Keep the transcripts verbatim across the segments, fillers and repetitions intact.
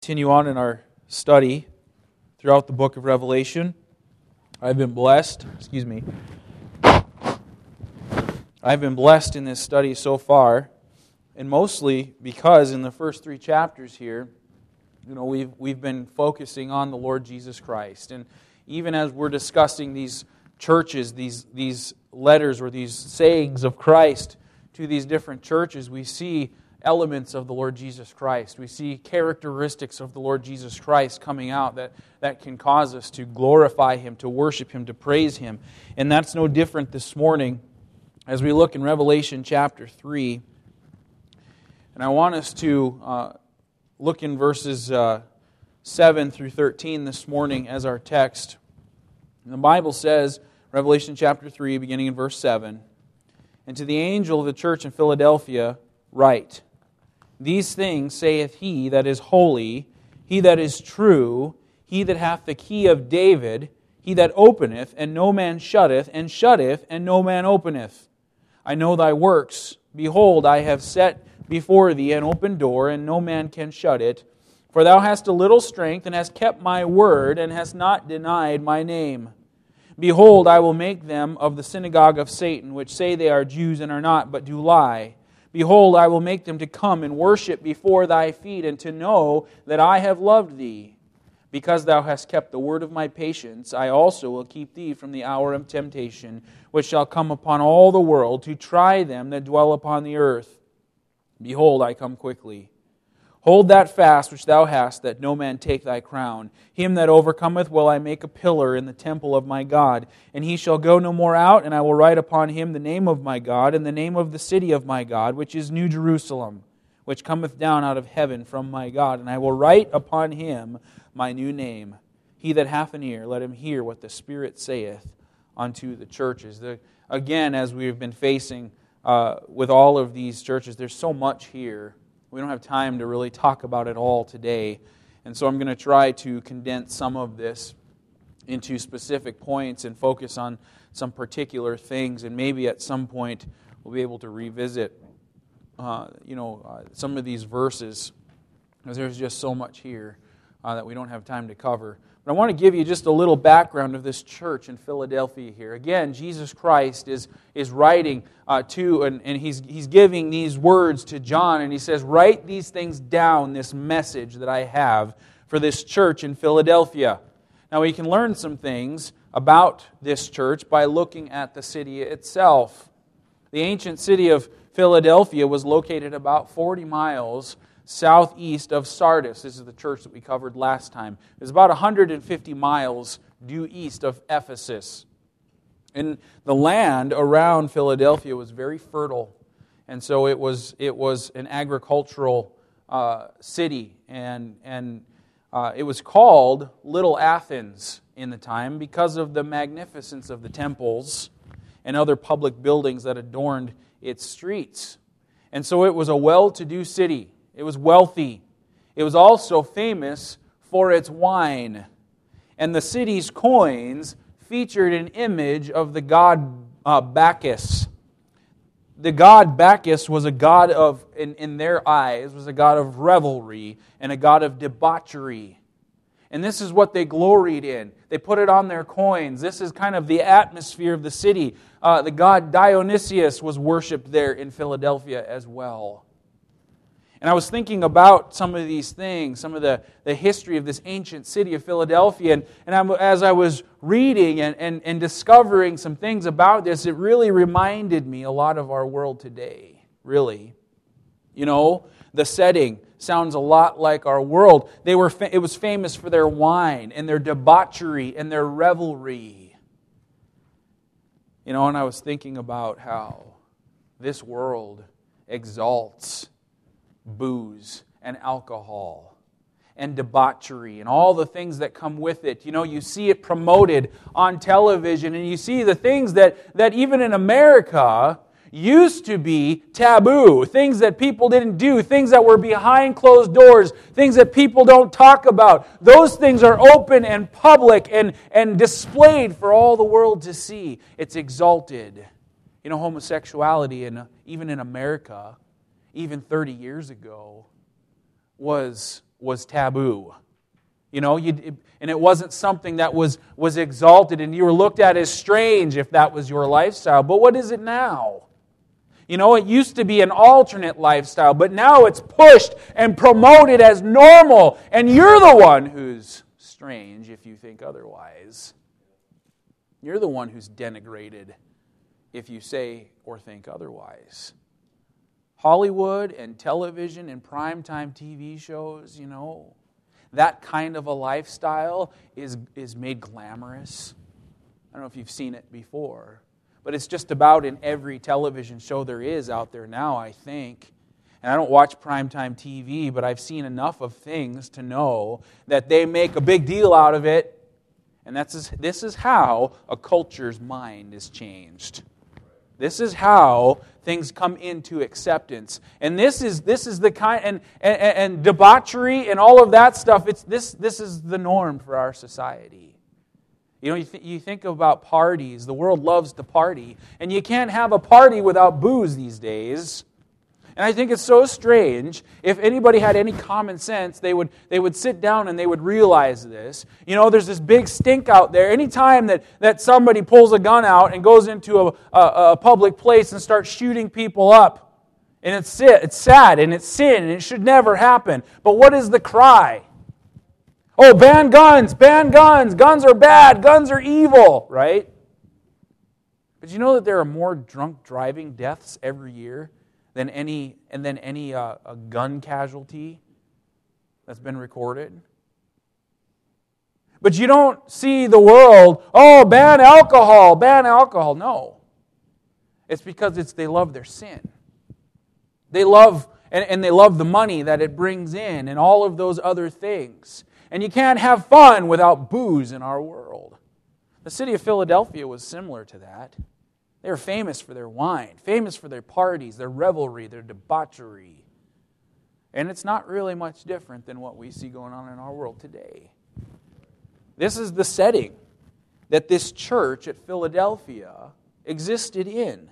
Continue on in our study throughout the book of Revelation. I've been blessed, excuse me, I've been blessed in this study so far, and mostly because in the first three chapters here, you know, we've we've been focusing on the Lord Jesus Christ. And even as we're discussing these churches, these these letters or these sayings of Christ to these different churches, we see elements of the Lord Jesus Christ. We see characteristics of the Lord Jesus Christ coming out that, that can cause us to glorify Him, to worship Him, to praise Him. And that's no different this morning as we look in Revelation chapter three. And I want us to uh, look in verses uh, seven through thirteen this morning as our text. And the Bible says, Revelation chapter three, beginning in verse seven, "And to the angel of the church in Philadelphia write, These things saith he that is holy, he that is true, he that hath the key of David, he that openeth, and no man shutteth, and shutteth, and no man openeth. I know thy works. Behold, I have set before thee an open door, and no man can shut it. For thou hast a little strength, and hast kept my word, and hast not denied my name. Behold, I will make them of the synagogue of Satan, which say they are Jews and are not, but do lie. Behold, I will make them to come and worship before thy feet, and to know that I have loved thee. Because thou hast kept the word of my patience, I also will keep thee from the hour of temptation, which shall come upon all the world, to try them that dwell upon the earth. Behold, I come quickly. Hold that fast which thou hast, that no man take thy crown. Him that overcometh will I make a pillar in the temple of my God, and he shall go no more out, and I will write upon him the name of my God, and the name of the city of my God, which is New Jerusalem, which cometh down out of heaven from my God, and I will write upon him my new name. He that hath an ear, let him hear what the Spirit saith unto the churches." The, again, as we have been facing uh, with all of these churches, there's so much here. We don't have time to really talk about it all today. And so I'm going to try to condense some of this into specific points and focus on some particular things. And maybe at some point we'll be able to revisit uh, you know, uh, some of these verses, because there's just so much here uh, that we don't have time to cover. But I want to give you just a little background of this church in Philadelphia here. Again, Jesus Christ is, is writing uh, to, and, and he's, he's giving these words to John, and he says, write these things down, this message that I have for this church in Philadelphia. Now, we can learn some things about this church by looking at the city itself. The ancient city of Philadelphia was located about forty miles southeast of Sardis. This is the church that we covered last time. It's about one hundred fifty miles due east of Ephesus. And the land around Philadelphia was very fertile. And so it was it was an agricultural uh, city. And, and uh, it was called Little Athens in the time because of the magnificence of the temples and other public buildings that adorned its streets. And so it was a well-to-do city. It was wealthy. It was also famous for its wine. And the city's coins featured an image of the god uh, Bacchus. The god Bacchus was a god of, in, in their eyes, was a god of revelry and a god of debauchery. And this is what they gloried in. They put it on their coins. This is kind of the atmosphere of the city. Uh, the god Dionysius was worshipped there in Philadelphia as well. And I was thinking about some of these things, some of the, the history of this ancient city of Philadelphia. And, and I'm, as I was reading and, and, and discovering some things about this, it really reminded me a lot of our world today, really. You know, the setting sounds a lot like our world. They were fa- it was famous for their wine and their debauchery and their revelry. You know, and I was thinking about how this world exalts booze and alcohol and debauchery and all the things that come with it. You know, you see it promoted on television, and you see the things that, that even in America used to be taboo, things that people didn't do, things that were behind closed doors, things that people don't talk about. Those things are open and public and, and displayed for all the world to see. It's exalted. You know, homosexuality, in, even in America, even thirty years ago, was was taboo. You know, you, and it wasn't something that was, was exalted and you were looked at as strange if that was your lifestyle. But what is it now? You know, it used to be an alternate lifestyle, but now it's pushed and promoted as normal, and you're the one who's strange if you think otherwise. You're the one who's denigrated if you say or think otherwise. Hollywood and television and primetime T V shows, you know, that kind of a lifestyle is, is made glamorous. I don't know if you've seen it before, but it's just about in every television show there is out there now, I think. And I don't watch primetime T V, but I've seen enough of things to know that they make a big deal out of it. And that's this is how a culture's mind is changed. This is how things come into acceptance. And this is this is the kind and, and, and debauchery and all of that stuff, it's this this is the norm for our society. You know, you, th- you think about parties. The world loves to party. And you can't have a party without booze these days. And I think it's so strange. If anybody had any common sense, they would they would sit down and they would realize this. You know, there's this big stink out there. Anytime that, that somebody pulls a gun out and goes into a, a, a public place and starts shooting people up, and it's, it's sad and it's sin and it should never happen. But what is the cry? Oh, ban guns, ban guns. Guns are bad. Guns are evil, right? But you know that there are more drunk driving deaths every year than any and then any uh, a gun casualty that's been recorded? But you don't see the world, oh, ban alcohol, ban alcohol. No. It's because it's they love their sin. They love and, and they love the money that it brings in and all of those other things. And you can't have fun without booze in our world. The city of Philadelphia was similar to that. They were famous for their wine, famous for their parties, their revelry, their debauchery. And it's not really much different than what we see going on in our world today. This is the setting that this church at Philadelphia existed in.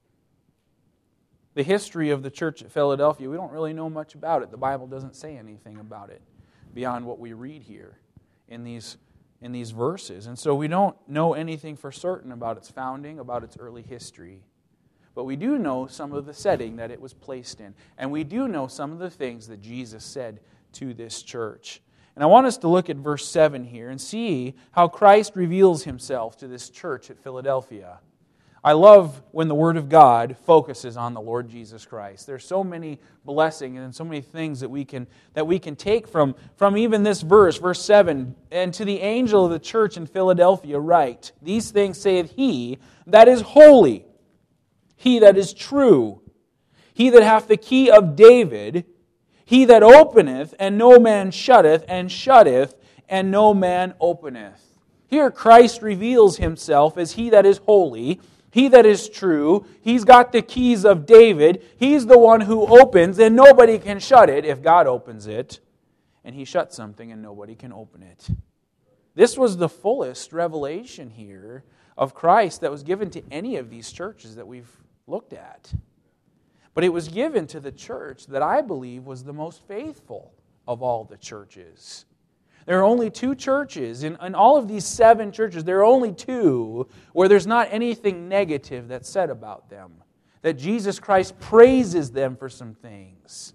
The history of the church at Philadelphia, we don't really know much about it. The Bible doesn't say anything about it beyond what we read here in these in these verses. And so we don't know anything for certain about its founding, about its early history. But we do know some of the setting that it was placed in. And we do know some of the things that Jesus said to this church. And I want us to look at verse seven here and see how Christ reveals Himself to this church at Philadelphia. I love when the Word of God focuses on the Lord Jesus Christ. There's so many blessings and so many things that we can that we can take from, from even this verse, verse seven. And to the angel of the church in Philadelphia write, these things saith He that is holy, He that is true, He that hath the key of David, He that openeth, and no man shutteth, and shutteth, and no man openeth. Here Christ reveals Himself as He that is holy, He that is true. He's got the keys of David. He's the one who opens, and nobody can shut it if God opens it. And He shuts something, and nobody can open it. This was the fullest revelation here of Christ that was given to any of these churches that we've looked at. But it was given to the church that I believe was the most faithful of all the churches. There are only two churches, in, in all of these seven churches, there are only two where there's not anything negative that's said about them. That Jesus Christ praises them for some things.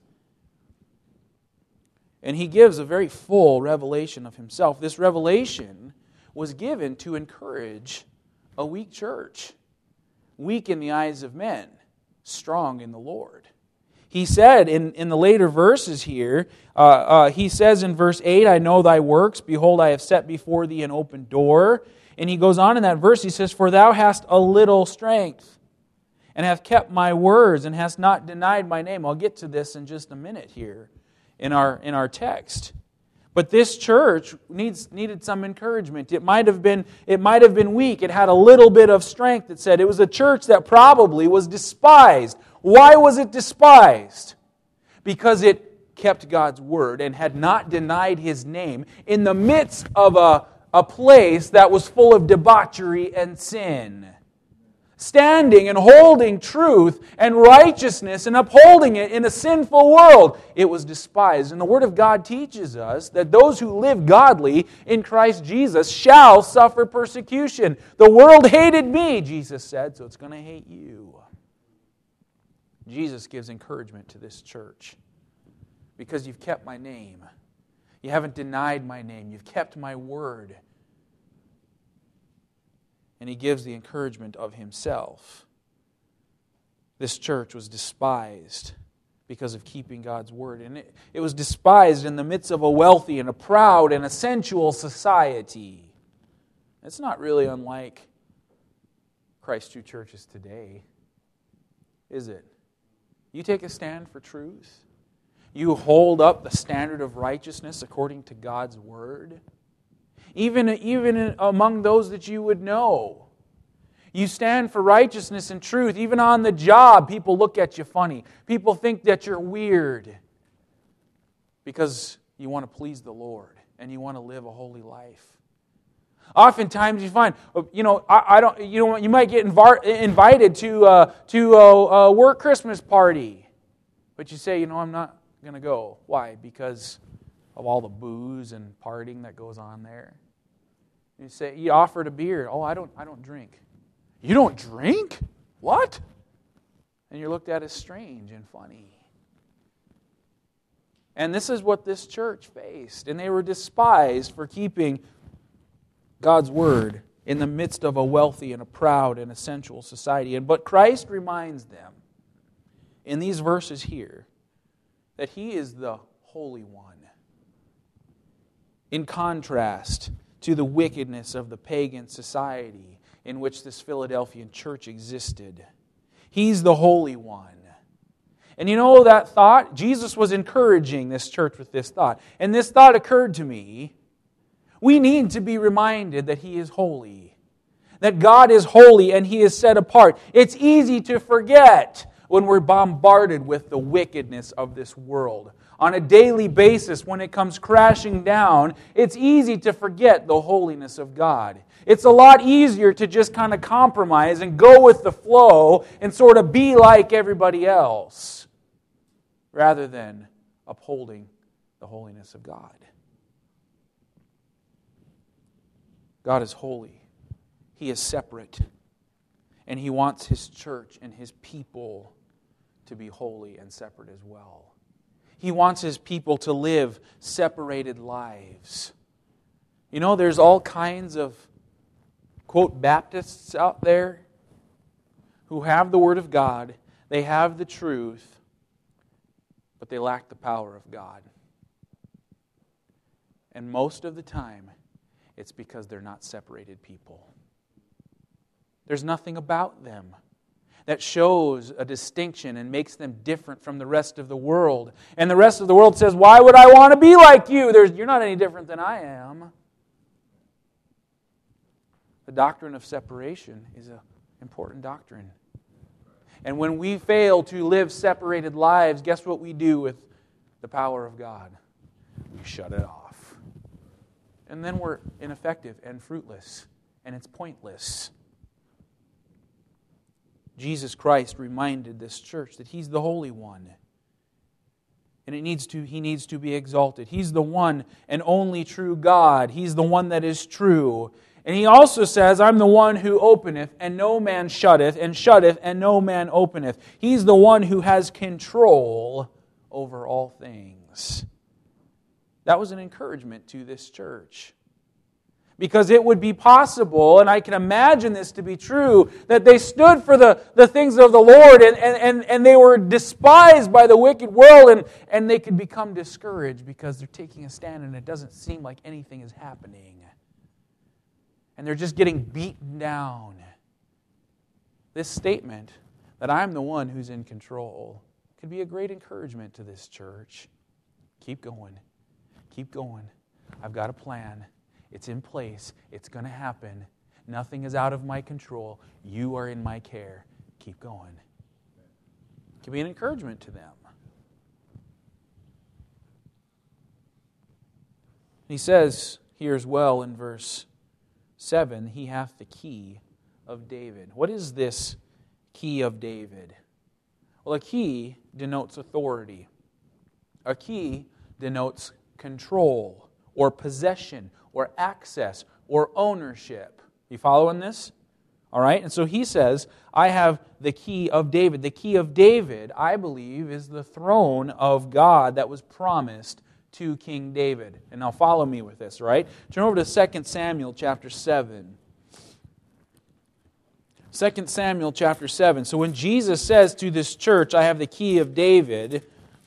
And He gives a very full revelation of Himself. This revelation was given to encourage a weak church. Weak in the eyes of men, strong in the Lord. He said in, in the later verses here, uh, uh, He says in verse eight, I know thy works, behold, I have set before thee an open door. And He goes on in that verse, He says, for thou hast a little strength, and hast kept my words, and hast not denied my name. I'll get to this in just a minute here in our, in our text. But this church needs needed some encouragement. It might have been it might have been weak. It had a little bit of strength. It said it was a church that probably was despised. Why was it despised? Because it kept God's word and had not denied His name in the midst of a, a place that was full of debauchery and sin. standing and holding truth and righteousness and upholding it in a sinful world. It was despised. And the Word of God teaches us that those who live godly in Christ Jesus shall suffer persecution. The world hated me, Jesus said, so it's going to hate you. Jesus gives encouragement to this church. Because you've kept my name. You haven't denied my name. You've kept my word. And He gives the encouragement of Himself. This church was despised because of keeping God's word. And it, it was despised in the midst of a wealthy and a proud and a sensual society. It's not really unlike Christ True churches today, is it? You take a stand for truth. You hold up the standard of righteousness according to God's word. Even, even among those that you would know. You stand for righteousness and truth. Even on the job, people look at you funny. People think that you're weird. Because you want to please the Lord. And you want to live a holy life. Oftentimes you find, you know, I, I don't, you know, you might get invar- invited to uh, to a, a work Christmas party. But you say, you know, I'm not going to go. Why? Because of all the booze and partying that goes on there. You say, you offered a beer. Oh, I don't I don't drink. You don't drink? What? And you're looked at as strange and funny. And this is what this church faced. And they were despised for keeping God's word in the midst of a wealthy and a proud and a sensual society. And but Christ reminds them in these verses here that He is the Holy One. In contrast to the wickedness of the pagan society in which this Philadelphian church existed. He's the Holy One. And you know that thought? Jesus was encouraging this church with this thought. And this thought occurred to me. We need to be reminded that He is holy. That God is holy and He is set apart. It's easy to forget when we're bombarded with the wickedness of this world. On a daily basis, when it comes crashing down, it's easy to forget the holiness of God. It's a lot easier to just kind of compromise and go with the flow and sort of be like everybody else, rather than upholding the holiness of God. God is holy. He is separate. And He wants His church and His people to be holy and separate as well. He wants His people to live separated lives. You know, there's all kinds of, quote, Baptists out there who have the Word of God, they have the truth, but they lack the power of God. And most of the time, it's because they're not separated people. There's nothing about them that shows a distinction and makes them different from the rest of the world. And the rest of the world says, why would I want to be like you? There's, you're not any different than I am. The doctrine of separation is an important doctrine. And when we fail to live separated lives, guess what we do with the power of God? We shut it off. And then we're ineffective and fruitless, and it's pointless. Jesus Christ reminded this church that He's the Holy One. And it needs to, He needs to be exalted. He's the one and only true God. He's the one that is true. And He also says, I'm the one who openeth, and no man shutteth, and shutteth, and no man openeth. He's the one who has control over all things. That was an encouragement to this church. Because it would be possible, and I can imagine this to be true, that they stood for the, the things of the Lord and, and, and they were despised by the wicked world, and, and they could become discouraged because they're taking a stand and it doesn't seem like anything is happening. And they're just getting beaten down. This statement, that I'm the one who's in control, could be a great encouragement to this church. Keep going. Keep going. I've got a plan. It's in place. It's going to happen. Nothing is out of my control. You are in my care. Keep going. It can be an encouragement to them. He says here as well in verse seven, He hath the key of David. What is this key of David? Well, a key denotes authority. A key denotes control or possession or access or ownership. You following this? All right? And so he says, I have the key of David. The key of David, I believe, is the throne of God that was promised to King David. And now follow me with this, all right? Turn over to Second Samuel chapter seven. Second Samuel chapter seven. So when Jesus says to this church, I have the key of David,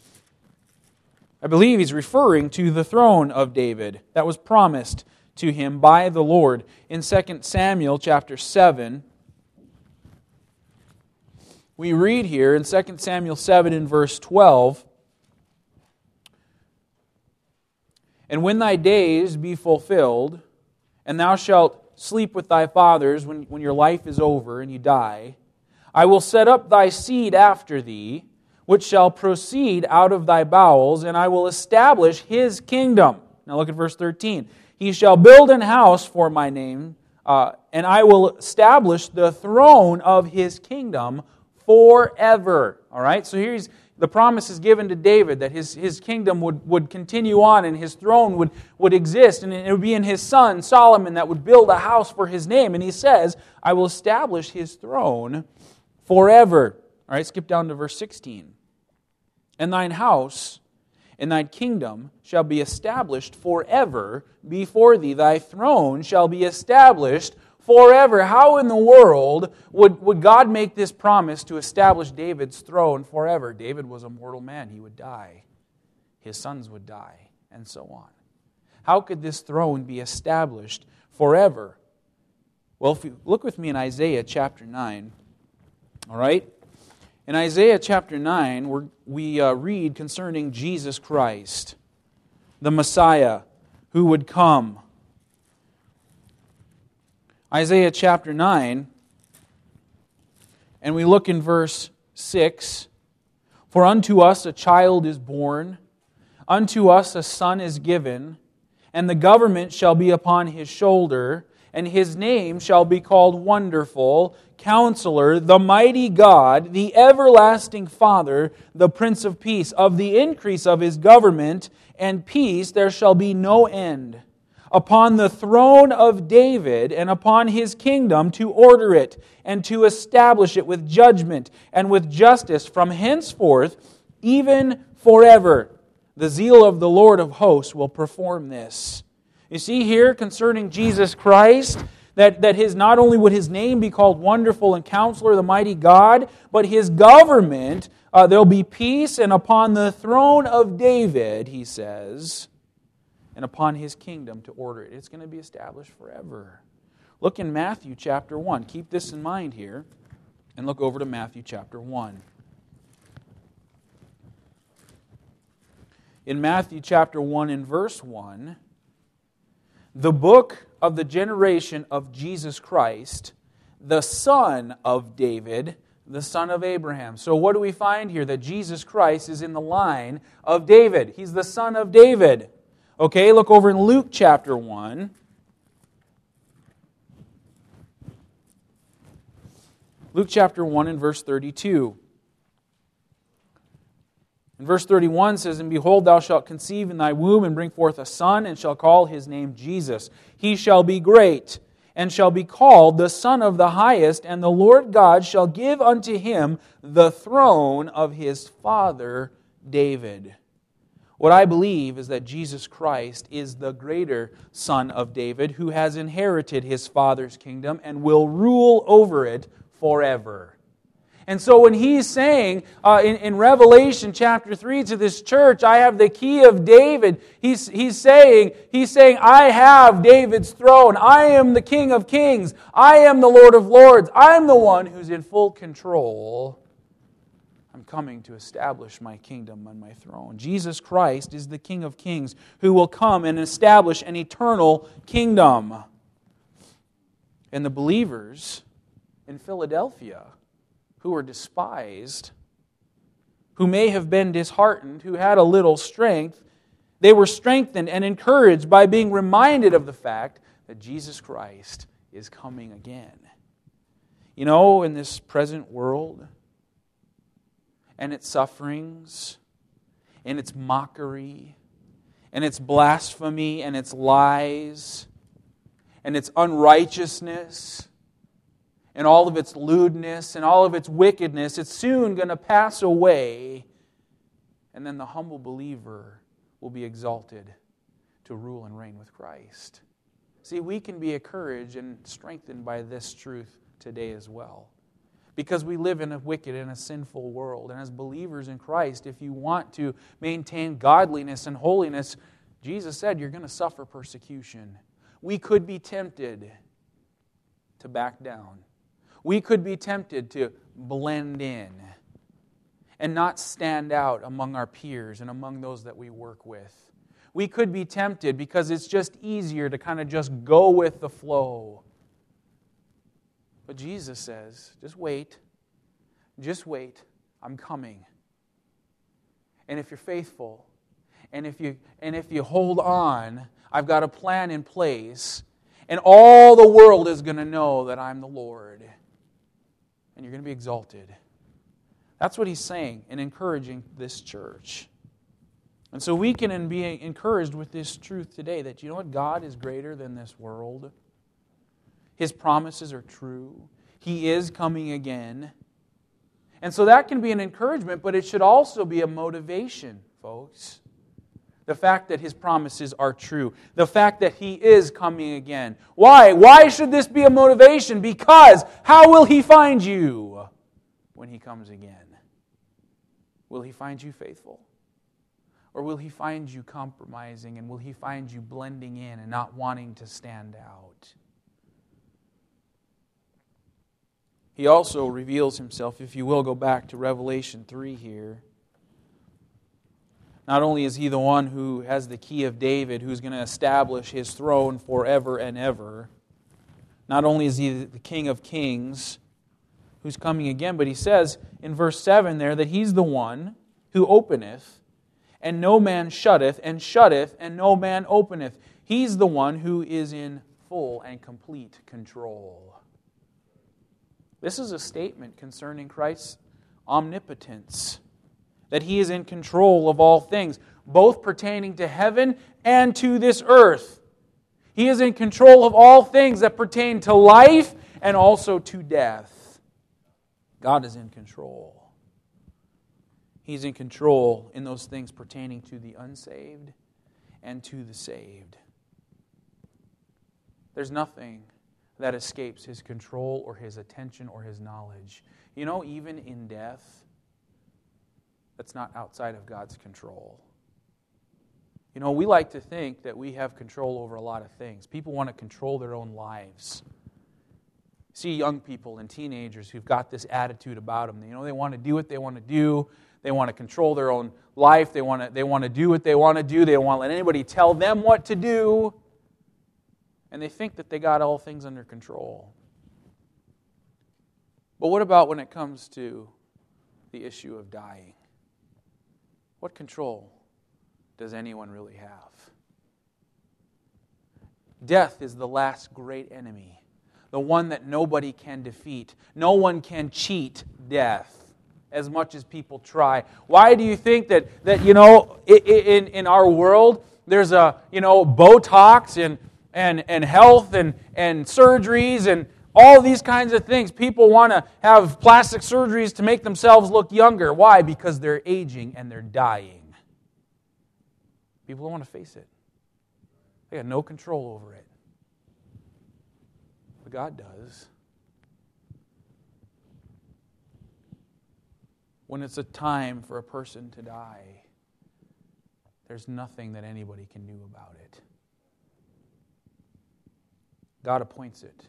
I believe he's referring to the throne of David that was promised to him by the Lord. In Second Samuel chapter seven, we read here in Second Samuel seven in verse twelve, and when thy days be fulfilled, and thou shalt sleep with thy fathers when, when your life is over and you die, I will set up thy seed after thee, which shall proceed out of thy bowels, and I will establish his kingdom. Now look at verse thirteen. He shall build an house for my name, uh, and I will establish the throne of his kingdom forever. All right, so here's the promise is given to David that his, his kingdom would, would continue on and his throne would, would exist, and it would be in his son Solomon that would build a house for his name. And he says, I will establish his throne forever. All right, skip down to verse sixteen. And thine house and thine kingdom shall be established forever before thee. Thy throne shall be established forever. How in the world would, would God make this promise to establish David's throne forever? David was a mortal man. He would die. His sons would die, and so on. How could this throne be established forever? Well, if you look with me in Isaiah chapter nine, all right? In Isaiah chapter nine, we're, we uh, read concerning Jesus Christ, the Messiah who would come. Isaiah chapter nine, and we look in verse six. For unto us a child is born, unto us a son is given, and the government shall be upon his shoulder, and his name shall be called Wonderful, Counselor, the Mighty God, the Everlasting Father, the Prince of Peace. Of the increase of his government and peace there shall be no end. Upon the throne of David and upon his kingdom to order it and to establish it with judgment and with justice from henceforth, even forever. The zeal of the Lord of hosts will perform this. You see here concerning Jesus Christ, that, that his not only would his name be called Wonderful and Counselor, the Mighty God, but his government, uh, there'll be peace, and upon the throne of David, he says, and upon his kingdom to order it. It's going to be established forever. Look in Matthew chapter one. Keep this in mind here, and look over to Matthew chapter one. In Matthew chapter one and verse one, the book of the generation of Jesus Christ, the son of David, the son of Abraham. So what do we find here? That Jesus Christ is in the line of David. He's the son of David. Okay, look over in Luke chapter one. Luke chapter one and verse thirty-two. And verse thirty-one says, And behold, thou shalt conceive in thy womb, and bring forth a son, and shall call his name Jesus. He shall be great, and shall be called the Son of the Highest, and the Lord God shall give unto him the throne of his father David. What I believe is that Jesus Christ is the greater Son of David, who has inherited his Father's kingdom and will rule over it forever. And so when he's saying uh, in, in Revelation chapter three to this church, I have the key of David, he's, he's, saying, he's saying, I have David's throne. I am the King of Kings. I am the Lord of Lords. I'm the one who's in full control. I'm coming to establish my kingdom and my throne. Jesus Christ is the King of Kings who will come and establish an eternal kingdom. And the believers in Philadelphia, who were despised, who may have been disheartened, who had a little strength, they were strengthened and encouraged by being reminded of the fact that Jesus Christ is coming again. You know, in this present world, and its sufferings, and its mockery, and its blasphemy, and its lies, and its unrighteousness, and all of its lewdness, and all of its wickedness, it's soon going to pass away, and then the humble believer will be exalted to rule and reign with Christ. See, we can be encouraged and strengthened by this truth today as well. Because we live in a wicked and a sinful world. And as believers in Christ, if you want to maintain godliness and holiness, Jesus said you're going to suffer persecution. We could be tempted to back down. We could be tempted to blend in and not stand out among our peers and among those that we work with. We could be tempted because it's just easier to kind of just go with the flow. But Jesus says, just wait. Just wait. I'm coming. And if you're faithful, and if you and if you hold on, I've got a plan in place, and all the world is going to know that I'm the Lord. And you're going to be exalted. That's what he's saying and encouraging this church. And so we can be encouraged with this truth today that, you know what, God is greater than this world. His promises are true. He is coming again. And so that can be an encouragement, but it should also be a motivation, folks. The fact that His promises are true. The fact that He is coming again. Why? Why should this be a motivation? Because how will He find you when He comes again? Will He find you faithful? Or will He find you compromising, and will He find you blending in and not wanting to stand out? He also reveals Himself, if you will, go back to Revelation three here. Not only is He the one who has the key of David, who's going to establish His throne forever and ever. Not only is He the King of Kings, who's coming again, but He says in verse seven there that He's the one who openeth, and no man shutteth, and shutteth, and no man openeth. He's the one who is in full and complete control. This is a statement concerning Christ's omnipotence, that He is in control of all things, both pertaining to heaven and to this earth. He is in control of all things that pertain to life and also to death. God is in control. He's in control in those things pertaining to the unsaved and to the saved. There's nothing that escapes His control or His attention or His knowledge. You know, even in death, that's not outside of God's control. You know, we like to think that we have control over a lot of things. People want to control their own lives. See young people and teenagers who've got this attitude about them. You know, they want to do what they want to do. They want to control their own life. They want to, they want to do what they want to do. They don't want to let anybody tell them what to do. And they think that they got all things under control. But what about when it comes to the issue of dying? What control does anyone really have? Death is the last great enemy, the one that nobody can defeat. No one can cheat death as much as people try. Why do you think that, that you know, in, in our world, there's a, you know, Botox and, and, and health and, and surgeries and all these kinds of things? People want to have plastic surgeries to make themselves look younger. Why? Because they're aging and they're dying. People don't want to face it. They got no control over it. But God does. When it's a time for a person to die, there's nothing that anybody can do about it. God appoints it.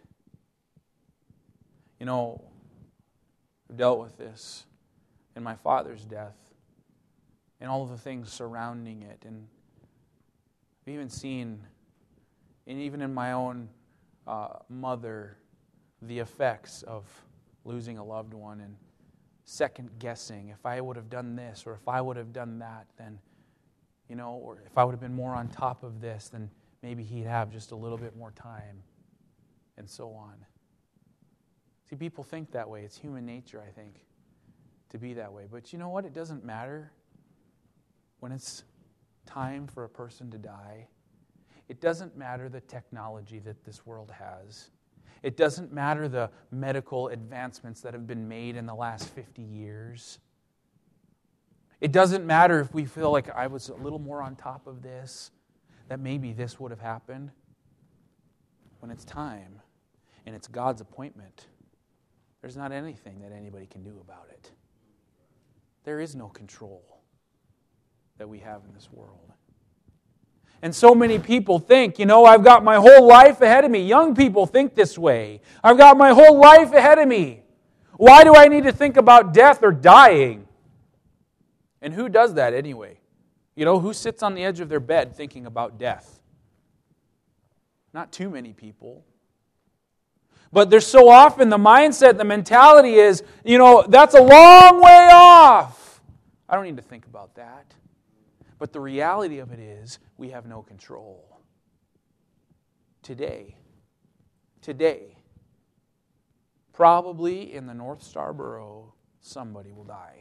You know, I've dealt with this in my father's death and all of the things surrounding it. And I've even seen, and even in my own uh, mother, the effects of losing a loved one and second guessing. If I would have done this or if I would have done that, then, you know, or if I would have been more on top of this, then maybe he'd have just a little bit more time, and so on. See, people think that way. It's human nature, I think, to be that way. But you know what? It doesn't matter when it's time for a person to die. It doesn't matter the technology that this world has. It doesn't matter the medical advancements that have been made in the last fifty years. It doesn't matter if we feel like I was a little more on top of this, that maybe this would have happened. When it's time and it's God's appointment, there's not anything that anybody can do about it. There is no control that we have in this world. And so many people think, you know, I've got my whole life ahead of me. Young people think this way. I've got my whole life ahead of me. Why do I need to think about death or dying? And who does that anyway? You know, who sits on the edge of their bed thinking about death? Not too many people. But there's so often the mindset, the mentality is, you know, that's a long way off. I don't need to think about that. But the reality of it is, we have no control. Today, today, probably in the North Star Borough, somebody will die.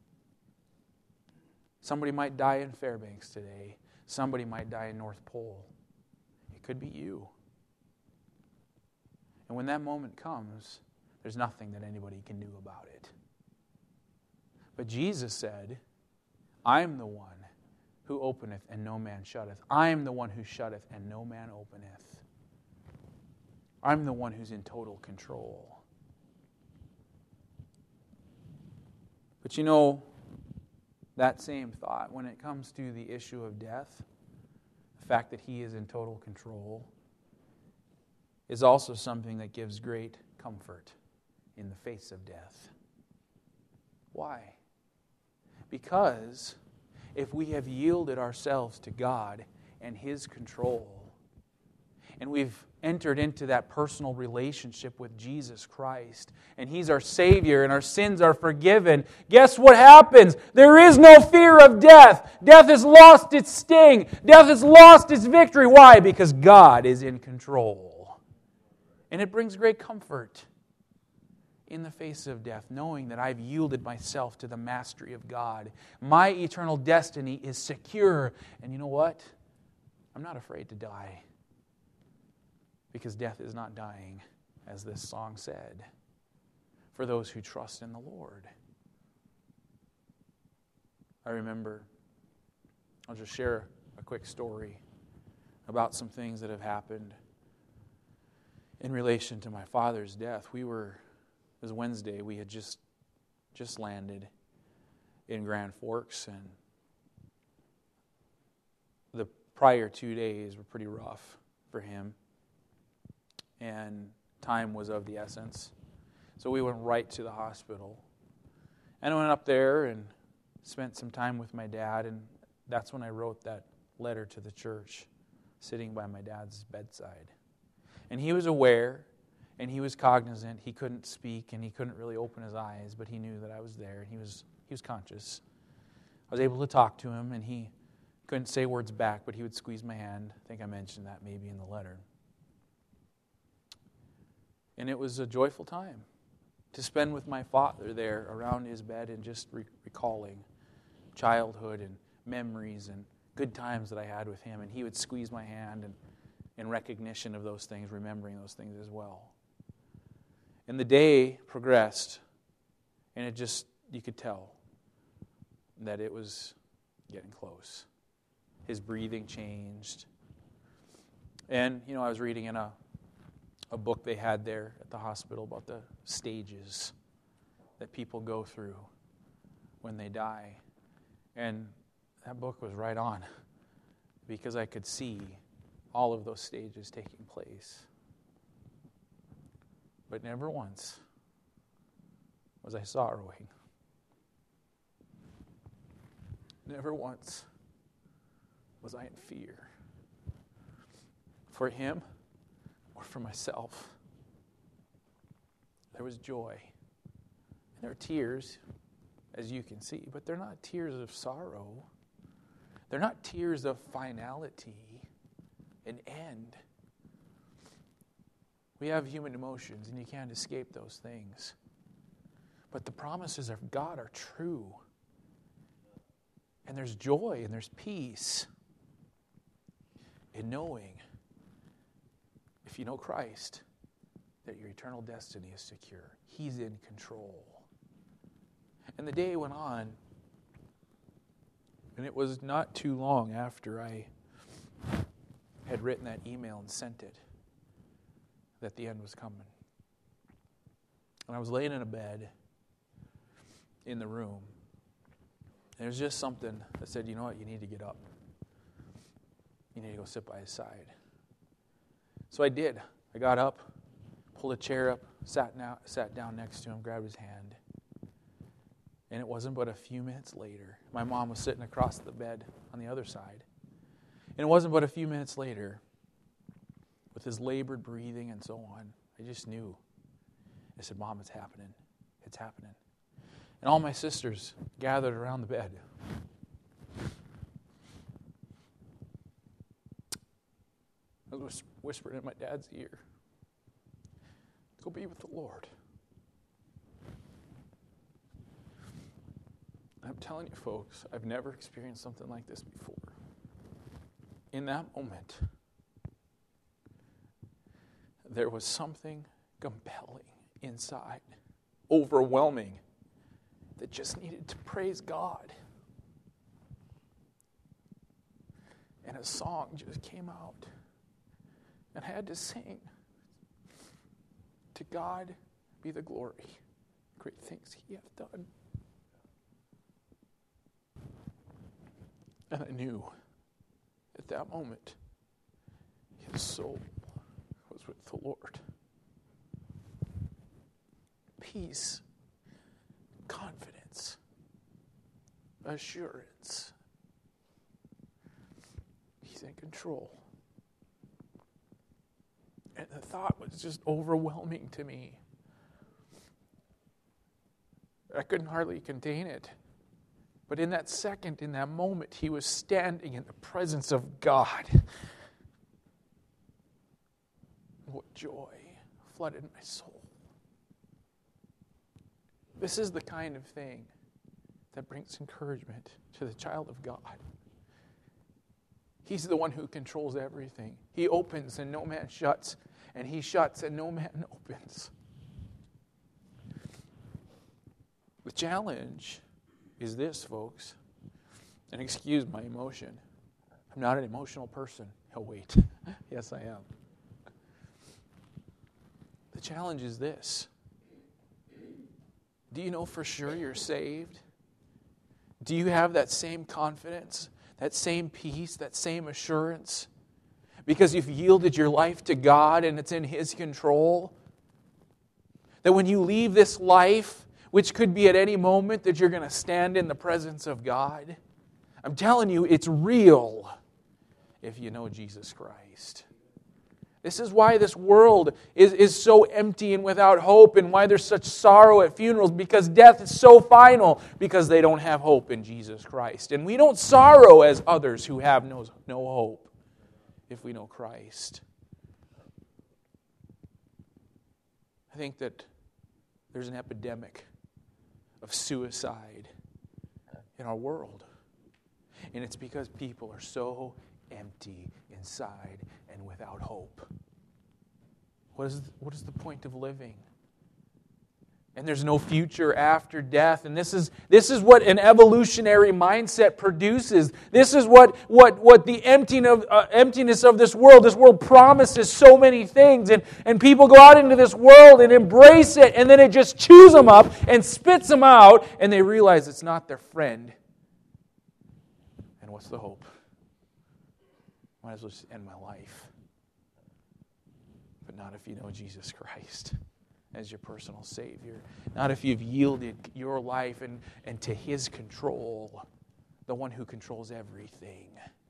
Somebody might die in Fairbanks today. Somebody might die in North Pole. It could be you. And when that moment comes, there's nothing that anybody can do about it. But Jesus said, I am the one who openeth and no man shutteth. I am the one who shutteth and no man openeth. I'm the one who's in total control. But you know, that same thought, when it comes to the issue of death, the fact that He is in total control, is also something that gives great comfort in the face of death. Why? Because if we have yielded ourselves to God and His control, and we've entered into that personal relationship with Jesus Christ, and He's our Savior, and our sins are forgiven, guess what happens? There is no fear of death. Death has lost its sting. Death has lost its victory. Why? Because God is in control. And it brings great comfort in the face of death, knowing that I've yielded myself to the mastery of God. My eternal destiny is secure. And you know what? I'm not afraid to die, because death is not dying, as this song said, for those who trust in the Lord. I remember, I'll just share a quick story about some things that have happened in relation to my father's death. We were It was Wednesday. We had just just landed in Grand Forks, and the prior two days were pretty rough for him, and time was of the essence. So we went right to the hospital, and I went up there and spent some time with my dad, and that's when I wrote that letter to the church, sitting by my dad's bedside. And he was aware, and he was cognizant. He couldn't speak, and he couldn't really open his eyes, but he knew that I was there, and he was he was conscious. I was able to talk to him, and he couldn't say words back, but he would squeeze my hand. I think I mentioned that maybe in the letter. And it was a joyful time to spend with my father there around his bed and just re- recalling childhood and memories and good times that I had with him. And he would squeeze my hand and in recognition of those things, remembering those things as well. And the day progressed, and it just, you could tell that it was getting close. His breathing changed. And, you know, I was reading in a, a book they had there at the hospital about the stages that people go through when they die. And that book was right on, because I could see all of those stages taking place. But never once was I sorrowing. Never once was I in fear for him or for myself. There was joy. And there are tears, as you can see, but they're not tears of sorrow. They're not tears of finality, an end. We have human emotions, and you can't escape those things. But the promises of God are true. And there's joy and there's peace in knowing, if you know Christ, that your eternal destiny is secure. He's in control. And the day went on, and it was not too long after I had written that email and sent it that the end was coming. And I was laying in a bed in the room. And there was just something that said, you know what, you need to get up. You need to go sit by his side. So I did. I got up, pulled a chair up, sat down, sat down next to him, grabbed his hand. And it wasn't but a few minutes later. My mom was sitting across the bed on the other side. And it wasn't but a few minutes later, with his labored breathing and so on, I just knew. I said, Mom, it's happening. It's happening. And all my sisters gathered around the bed. I was whispering in my dad's ear, go be with the Lord. I'm telling you, folks, I've never experienced something like this before. In that moment, there was something compelling inside, overwhelming, that just needed to praise God. And a song just came out. And I had to sing, to God be the glory, great things he hath done. And I knew at that moment his soul was with the Lord. Peace, confidence, assurance. He's in control. And the thought was just overwhelming to me. I couldn't hardly contain it. But in that second, in that moment, he was standing in the presence of God. What joy flooded my soul. This is the kind of thing that brings encouragement to the child of God. He's the one who controls everything. He opens and no man shuts, and he shuts and no man opens. The challenge is this, folks, and excuse my emotion. I'm not an emotional person. Oh, wait. Yes, I am. The challenge is this. Do you know for sure you're saved? Do you have that same confidence, that same peace, that same assurance? Because you've yielded your life to God and it's in His control? That when you leave this life, which could be at any moment, that you're going to stand in the presence of God? I'm telling you, it's real if you know Jesus Christ. This is why this world is, is so empty and without hope, and why there's such sorrow at funerals, because death is so final, because they don't have hope in Jesus Christ. And we don't sorrow as others who have no, no hope if we know Christ. I think that there's an epidemic of suicide in our world. And it's because people are so empty inside and without hope. What is, what is the point of living? And there's no future after death. And this is this is what an evolutionary mindset produces. This is what what what the emptying of, uh, emptiness of this world. This world promises so many things, and and people go out into this world and embrace it, and then it just chews them up and spits them out, and they realize it's not their friend. And what's the hope? Might as well just end my life. But not if you know Jesus Christ as your personal Savior. Not if you've yielded your life and, and to His control, the one who controls everything.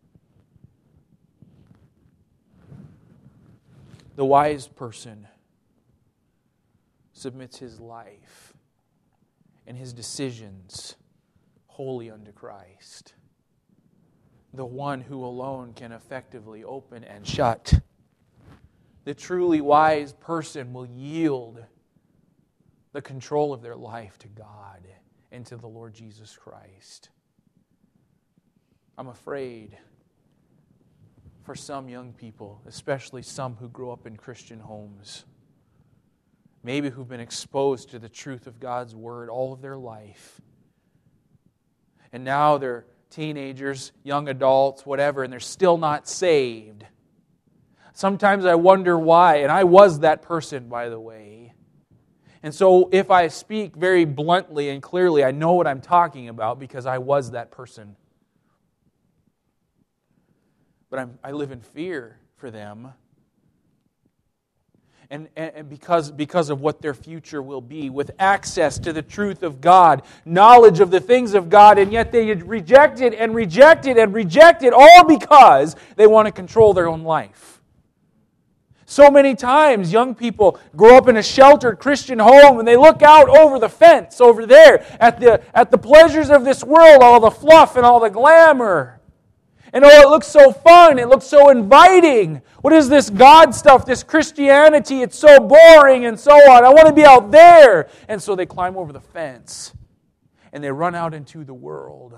The wise person submits his life and his decisions wholly unto Christ, the one who alone can effectively open and shut The truly wise person will yield the control of their life to God and to the Lord Jesus Christ. I'm afraid for some young people, especially some who grow up in Christian homes, maybe who've been exposed to the truth of God's Word all of their life, and now they're teenagers, young adults, whatever, and they're still not saved. Sometimes I wonder why, and I was that person, by the way. And so if I speak very bluntly and clearly, I know what I'm talking about because I was that person. But I'm, I live in fear for them. And, and because, because of what their future will be, with access to the truth of God, knowledge of the things of God, and yet they reject it and reject it and reject it, all because they want to control their own life. So many times young people grow up in a sheltered Christian home and they look out over the fence over there at the, at the pleasures of this world, all the fluff and all the glamour. And oh, it looks so fun, it looks so inviting. What is this God stuff, this Christianity? It's so boring and so on. I want to be out there. And so they climb over the fence and they run out into the world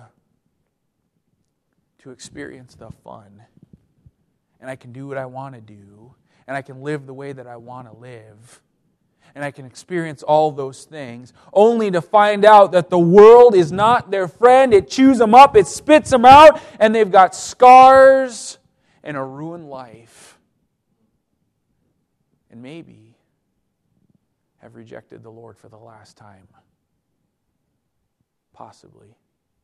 to experience the fun. And I can do what I want to do. And I can live the way that I want to live. And I can experience all those things, only to find out that the world is not their friend. It chews them up, it spits them out, and they've got scars and a ruined life. And maybe have rejected the Lord for the last time. Possibly.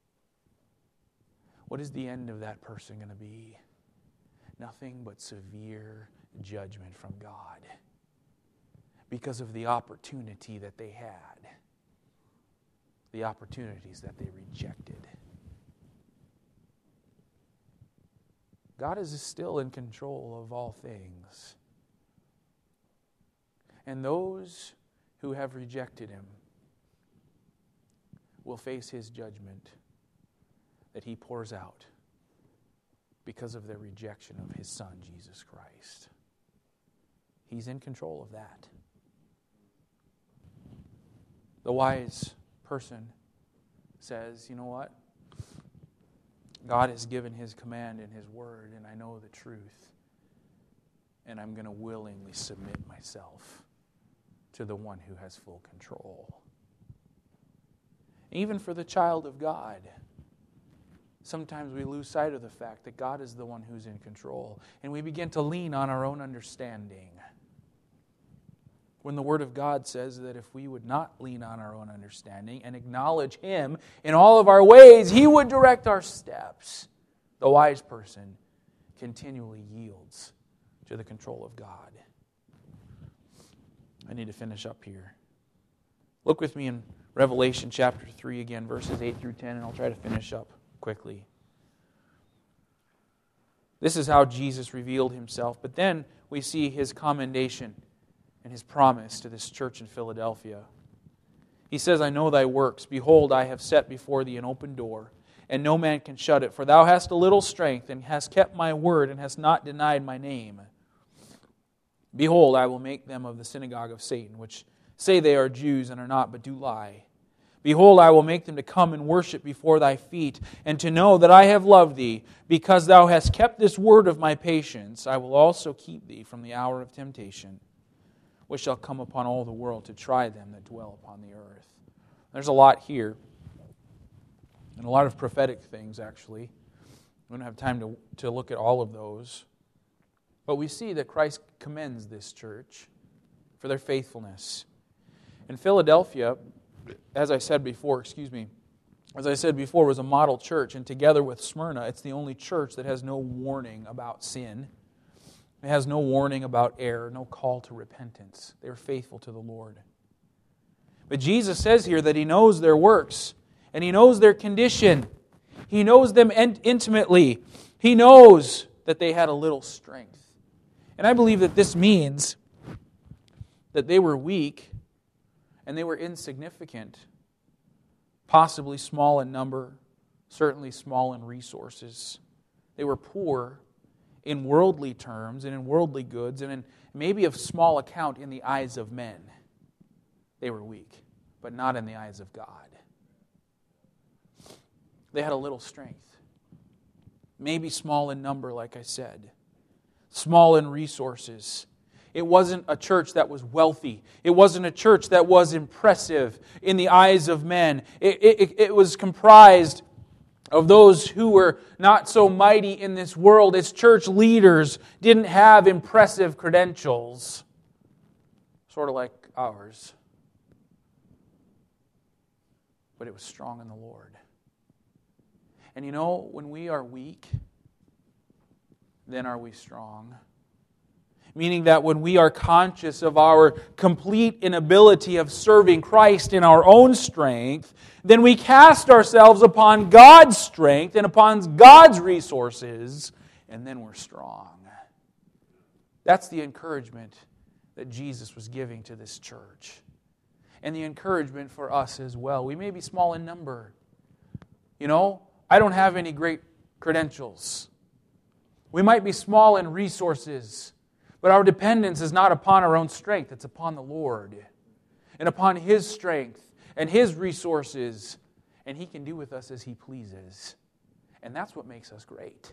What is the end of that person going to be? Nothing but severe judgment from God because of the opportunity that they had, the opportunities that they rejected. God is still in control of all things. And those who have rejected Him will face His judgment that He pours out because of their rejection of His Son, Jesus Christ. He's in control of that. The wise person says, you know what? God has given His command in His Word, and I know the truth. And I'm going to willingly submit myself to the one who has full control. Even for the child of God, sometimes we lose sight of the fact that God is the one who's in control, and we begin to lean on our own understanding. When the Word of God says that if we would not lean on our own understanding and acknowledge Him in all of our ways, He would direct our steps. The wise person continually yields to the control of God. I need to finish up here. Look with me in Revelation chapter three again, verses eight through ten, and I'll try to finish up quickly. This is how Jesus revealed Himself. But then we see His commendation and His promise to this church in Philadelphia. He says, I know thy works. Behold, I have set before thee an open door, and no man can shut it. For thou hast a little strength, and hast kept my word, and hast not denied my name. Behold, I will make them of the synagogue of Satan, which say they are Jews and are not, but do lie. Behold, I will make them to come and worship before thy feet, and to know that I have loved thee. Because thou hast kept this word of my patience, I will also keep thee from the hour of temptation, which shall come upon all the world to try them that dwell upon the earth. There's a lot here, and a lot of prophetic things, actually. We don't have time to, to look at all of those. But we see that Christ commends this church for their faithfulness. In Philadelphia, as I said before, excuse me, as I said before, was a model church, and together with Smyrna, it's the only church that has no warning about sin. It has no warning about error, no call to repentance. They are faithful to the Lord. But Jesus says here that He knows their works, and He knows their condition. He knows them intimately. He knows that they had a little strength. And I believe that this means that they were weak and they were insignificant, possibly small in number, certainly small in resources. They were poor in worldly terms and in worldly goods and in maybe of small account in the eyes of men. They were weak, but not in the eyes of God. They had a little strength. Maybe small in number, like I said. Small in resources. It wasn't a church that was wealthy. It wasn't a church that was impressive in the eyes of men. It, it, it was comprised of those who were not so mighty in this world. Its church leaders didn't have impressive credentials, sort of like ours. But it was strong in the Lord. And you know, when we are weak, then are we strong. Meaning that when we are conscious of our complete inability of serving Christ in our own strength, then we cast ourselves upon God's strength and upon God's resources, and then we're strong. That's the encouragement that Jesus was giving to this church. And the encouragement for us as well. We may be small in number. You know, I don't have any great credentials. We might be small in resources, but our dependence is not upon our own strength. It's upon the Lord and upon His strength and His resources. And He can do with us as He pleases. And that's what makes us great.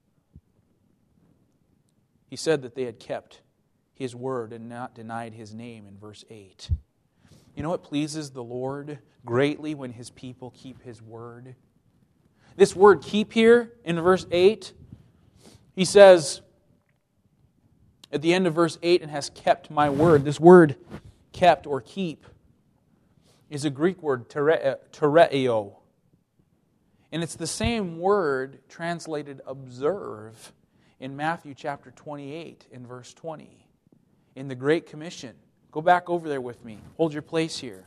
He said that they had kept His word and not denied His name in verse eight. You know, it pleases the Lord greatly when His people keep His word. This word keep here in verse eight, He says at the end of verse eight, and has kept my word. This word kept or keep is a Greek word, tereo. And it's the same word translated observe in Matthew chapter twenty-eight in verse twenty. In the Great Commission. Go back over there with me. Hold your place here.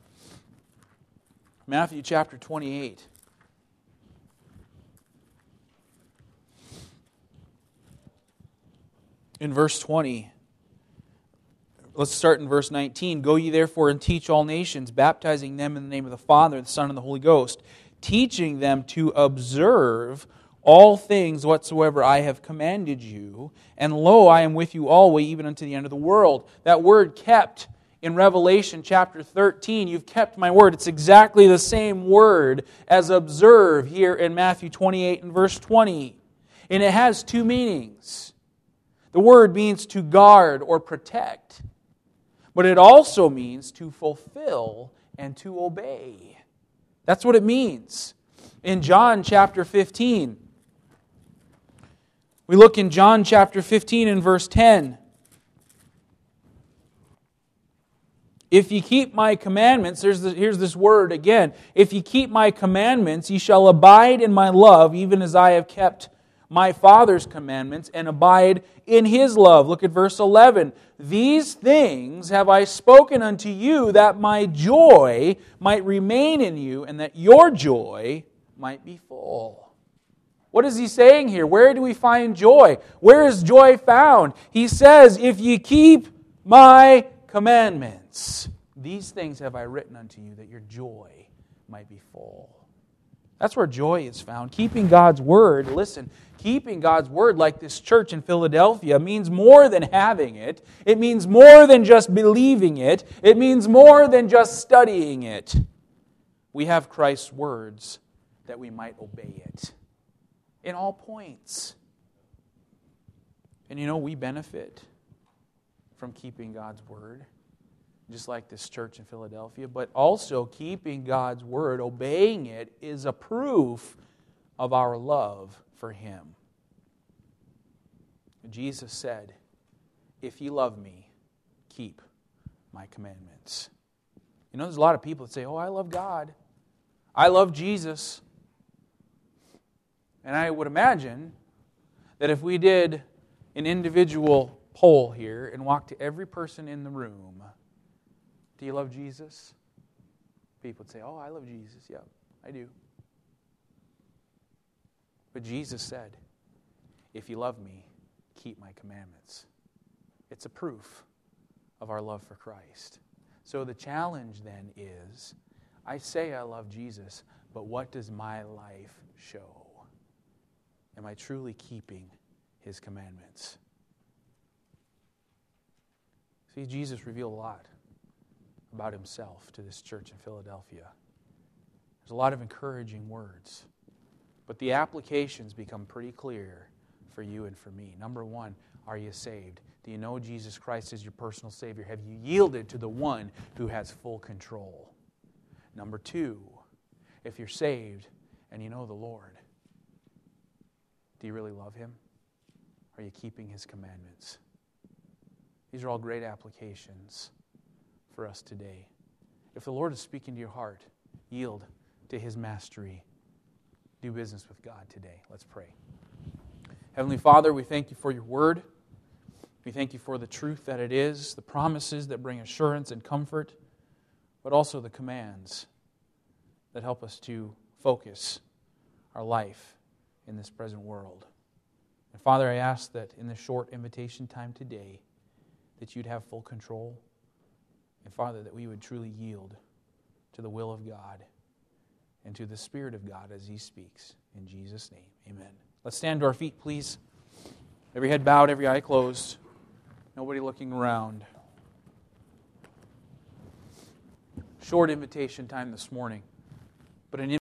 Matthew chapter twenty-eight. In verse twenty, let's start in verse nineteen. Go ye therefore and teach all nations, baptizing them in the name of the Father, the Son, and the Holy Ghost, teaching them to observe all things whatsoever I have commanded you. And lo, I am with you always, even unto the end of the world. That word kept in Revelation chapter thirteen, you've kept my word. It's exactly the same word as observe here in Matthew twenty-eight and verse twenty. And it has two meanings. The word means to guard or protect, but it also means to fulfill and to obey. That's what it means. In John chapter fifteen, we look in John chapter fifteen and verse ten. If ye keep my commandments, there's the, here's this word again. If ye keep my commandments, ye shall abide in my love, even as I have kept my Father's commandments, and abide in His love. Look at verse eleven. These things have I spoken unto you, that my joy might remain in you, and that your joy might be full. What is He saying here? Where do we find joy? Where is joy found? He says, if ye keep my commandments, these things have I written unto you, that your joy might be full. That's where joy is found. Keeping God's word, listen, keeping God's word like this church in Philadelphia means more than having it. It means more than just believing it. It means more than just studying it. We have Christ's words that we might obey it in all points. And you know, we benefit from keeping God's word, just like this church in Philadelphia, but also keeping God's word, obeying it, is a proof of our love for Him. Jesus said, if ye love me, keep my commandments. You know, there's a lot of people that say, oh, I love God. I love Jesus. And I would imagine that if we did an individual poll here and walked to every person in the room, do you love Jesus? People would say, oh, I love Jesus. Yeah, I do. But Jesus said, if you love me, keep my commandments. It's a proof of our love for Christ. So the challenge then is, I say I love Jesus, but what does my life show? Am I truly keeping His commandments. See, Jesus revealed a lot about Himself to this church in Philadelphia. There's a lot of encouraging words, but the applications become pretty clear for you and for me. Number one, are you saved? Do you know Jesus Christ as your personal Savior? Have you yielded to the one who has full control? Number two, if you're saved and you know the Lord, do you really love Him? Are you keeping His commandments? These are all great applications for us today. If the Lord is speaking to your heart, yield to His mastery. Do business with God today. Let's pray. Heavenly Father, we thank You for Your word. We thank You for the truth that it is, the promises that bring assurance and comfort, but also the commands that help us to focus our life in this present world. And Father, I ask that in this short invitation time today, that You'd have full control. And Father, that we would truly yield to the will of God and to the Spirit of God as He speaks. In Jesus' name, amen. Let's stand to our feet, please. Every head bowed, every eye closed. Nobody looking around. Short invitation time this morning, but an